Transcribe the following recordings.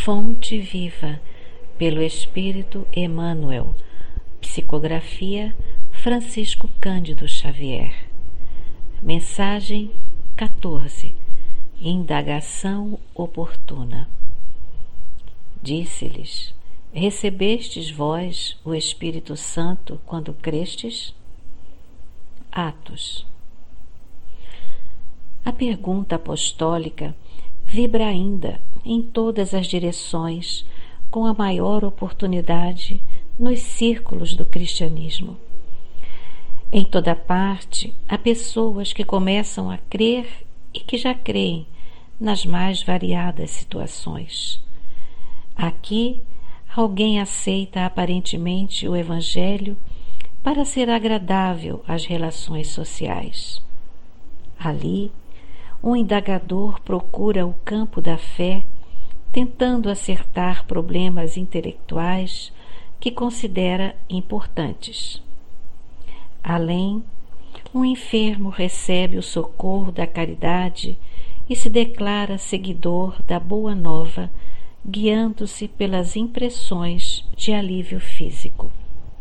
Fonte Viva, pelo Espírito Emmanuel. Psicografia Francisco Cândido Xavier. Mensagem 14. Indagação oportuna. Disse-lhes: recebestes vós o Espírito Santo quando crestes? Atos. A pergunta apostólica vibra ainda em todas as direções, com a maior oportunidade nos círculos do cristianismo. Em toda parte, há pessoas que começam a crer e que já creem nas mais variadas situações. Aqui, alguém aceita aparentemente o Evangelho para ser agradável às relações sociais. Ali, um indagador procura o campo da fé, tentando acertar problemas intelectuais que considera importantes. Além, um enfermo recebe o socorro da caridade e se declara seguidor da Boa Nova, guiando-se pelas impressões de alívio físico.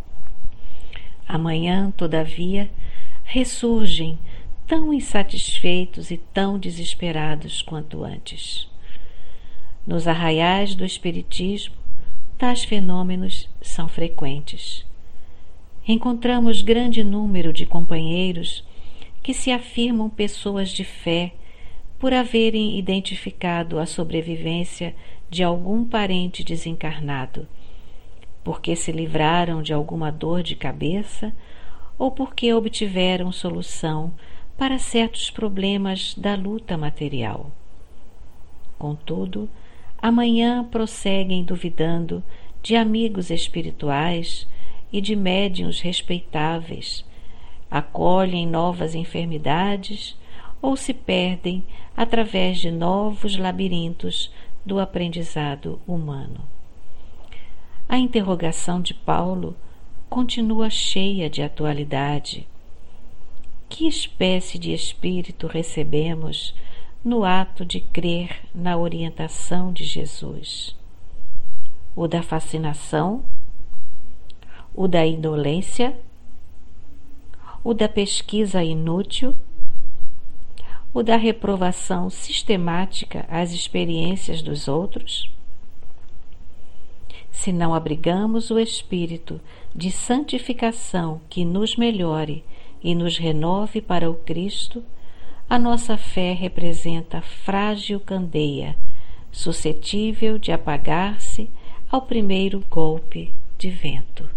Amanhã, todavia, ressurgem tão insatisfeitos e tão desesperados quanto antes. Nos arraiais do Espiritismo, tais fenômenos são frequentes. Encontramos grande número de companheiros que se afirmam pessoas de fé por haverem identificado a sobrevivência de algum parente desencarnado, porque se livraram de alguma dor de cabeça ou porque obtiveram solução para certos problemas da luta material. Contudo, amanhã prosseguem duvidando de amigos espirituais e de médiuns respeitáveis, acolhem novas enfermidades ou se perdem através de novos labirintos do aprendizado humano. A interrogação de Paulo continua cheia de atualidade. Que espécie de espírito recebemos no ato de crer na orientação de Jesus? O da fascinação? O da indolência? O da pesquisa inútil? O da reprovação sistemática às experiências dos outros? Se não abrigamos o espírito de santificação que nos melhore e nos renove para o Cristo, a nossa fé representa frágil candeia, suscetível de apagar-se ao primeiro golpe de vento.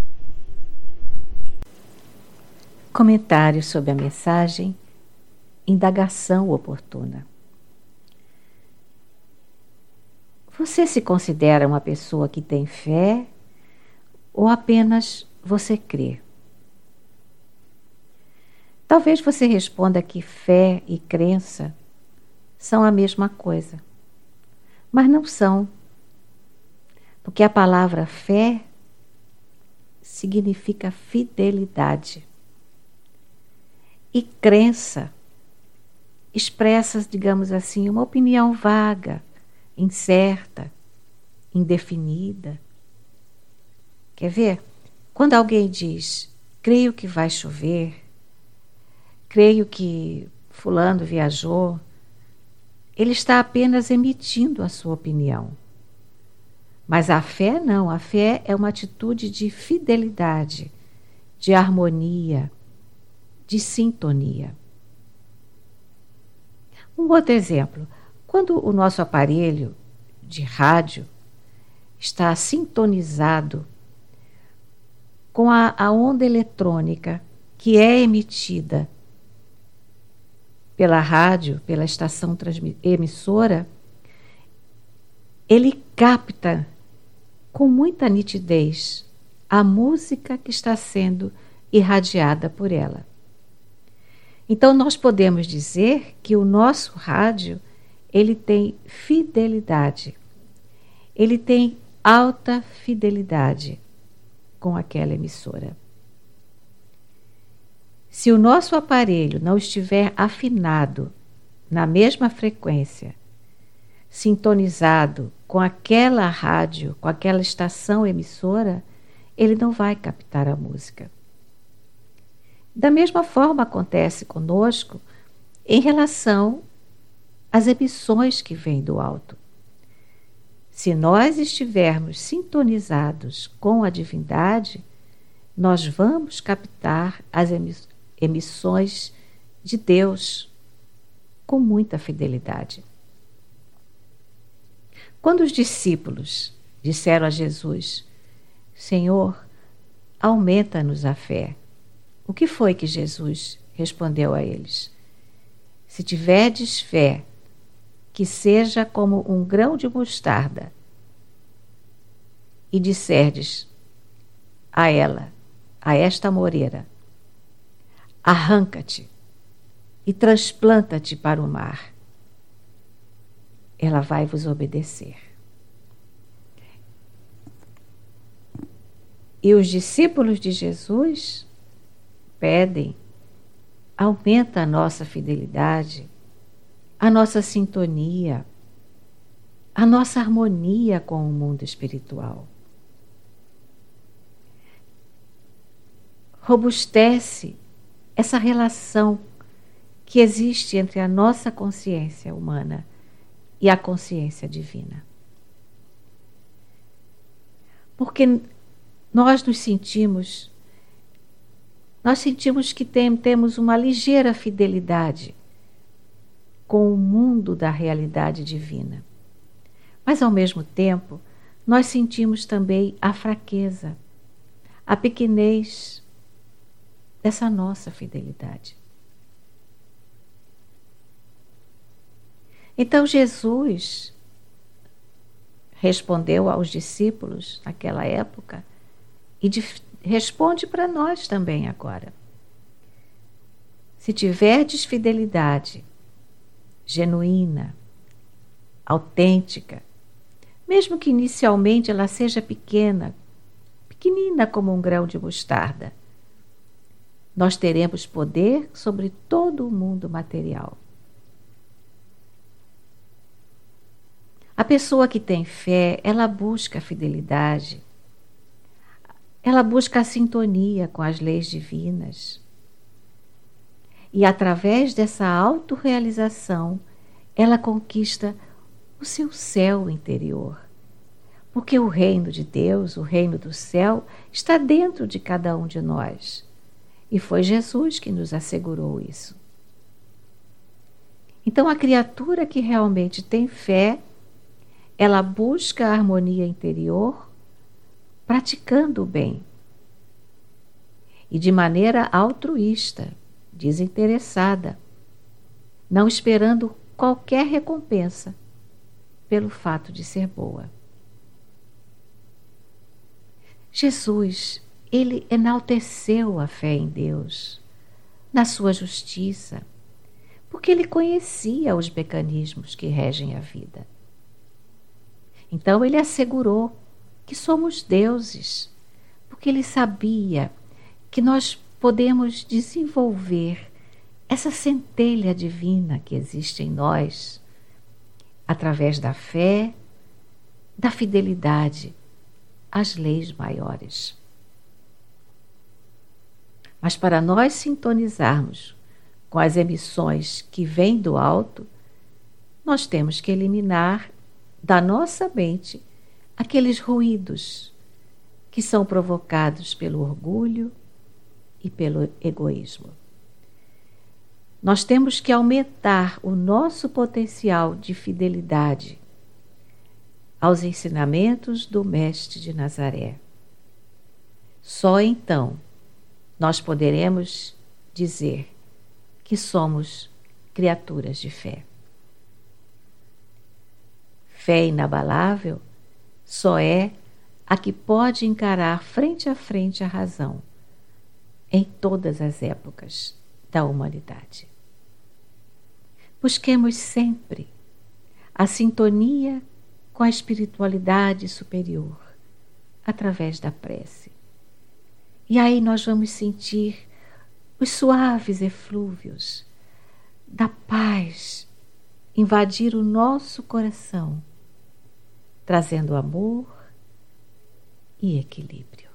Comentário sobre a mensagem Indagação oportuna. Você se considera uma pessoa que tem fé ou apenas você crê? Talvez você responda que fé e crença são a mesma coisa, mas não são, porque a palavra fé significa fidelidade e crença expressa, digamos assim, uma opinião vaga, incerta, indefinida. Quer ver? Quando alguém diz, creio que vai chover, creio que fulano viajou, ele está apenas emitindo a sua opinião. Mas a fé não, a fé é uma atitude de fidelidade, de harmonia, de sintonia. Um outro exemplo, quando o nosso aparelho de rádio está sintonizado com a onda eletrônica que é emitida pela rádio, pela estação emissora, ele capta com muita nitidez a música que está sendo irradiada por ela. Então nós podemos dizer que o nosso rádio, ele tem fidelidade, ele tem alta fidelidade com aquela emissora. Se o nosso aparelho não estiver afinado na mesma frequência, sintonizado com aquela rádio, com aquela estação emissora, ele não vai captar a música. Da mesma forma acontece conosco em relação às emissões que vêm do alto. Se nós estivermos sintonizados com a divindade, nós vamos captar as emissões de Deus com muita fidelidade. Quando os discípulos disseram a Jesus: Senhor, aumenta-nos a fé, o que foi que Jesus respondeu a eles? Se tiverdes fé, que seja como um grão de mostarda, e disserdes a ela, a esta amoreira, arranca-te e transplanta-te para o mar, ela vai vos obedecer. E os discípulos de Jesus pedem: aumenta a nossa fidelidade, a nossa sintonia, a nossa harmonia com o mundo espiritual. Robustece essa relação que existe entre a nossa consciência humana e a consciência divina. Porque nós sentimos que temos uma ligeira fidelidade com o mundo da realidade divina. Mas, ao mesmo tempo, nós sentimos também a fraqueza, a pequenez dessa nossa fidelidade. Então, Jesus respondeu aos discípulos naquela época e responde para nós também agora. Se tiverdes fidelidade genuína, autêntica, mesmo que inicialmente ela seja pequenina como um grão de mostarda, nós teremos poder sobre todo o mundo material. A pessoa que tem fé, ela busca a fidelidade, ela busca a sintonia com as leis divinas. E através dessa autorrealização, ela conquista o seu céu interior. Porque o reino de Deus, o reino do céu, está dentro de cada um de nós. E foi Jesus que nos assegurou isso. Então, a criatura que realmente tem fé, ela busca a harmonia interior, praticando o bem. E de maneira altruísta, desinteressada, não esperando qualquer recompensa pelo fato de ser boa. Jesus, ele enalteceu a fé em Deus, na sua justiça, porque ele conhecia os mecanismos que regem a vida. Então ele assegurou que somos deuses, porque ele sabia que nós podemos desenvolver essa centelha divina que existe em nós, através da fé, da fidelidade às leis maiores. Mas para nós sintonizarmos com as emissões que vêm do alto, nós temos que eliminar da nossa mente aqueles ruídos que são provocados pelo orgulho e pelo egoísmo. Nós temos que aumentar o nosso potencial de fidelidade aos ensinamentos do Mestre de Nazaré. Só então nós poderemos dizer que somos criaturas de fé. Fé inabalável só é a que pode encarar frente a frente a razão em todas as épocas da humanidade. Busquemos sempre a sintonia com a espiritualidade superior através da prece. E aí nós vamos sentir os suaves eflúvios da paz invadir o nosso coração, trazendo amor e equilíbrio.